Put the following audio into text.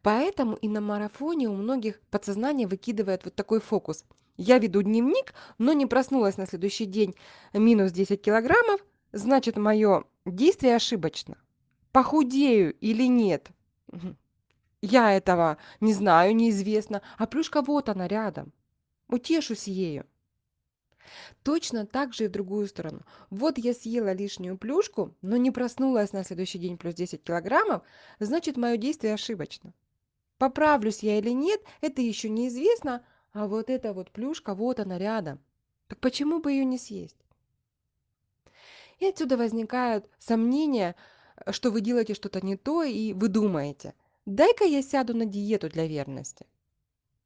Поэтому и на марафоне у многих подсознание выкидывает вот такой фокус. Я веду дневник, но не проснулась на следующий день минус 10 килограммов, значит мое действие ошибочно. Похудею или нет? Мгм. Я этого не знаю, неизвестно, а плюшка вот она рядом. Утешусь ею. Точно так же и в другую сторону. Вот я съела лишнюю плюшку, но не проснулась на следующий день плюс 10 килограммов, значит мое действие ошибочно. Поправлюсь я или нет, это еще неизвестно, а вот эта вот плюшка, вот она рядом. Так почему бы ее не съесть? И отсюда возникают сомнения, что вы делаете что-то не то, и вы думаете, дай-ка я сяду на диету для верности.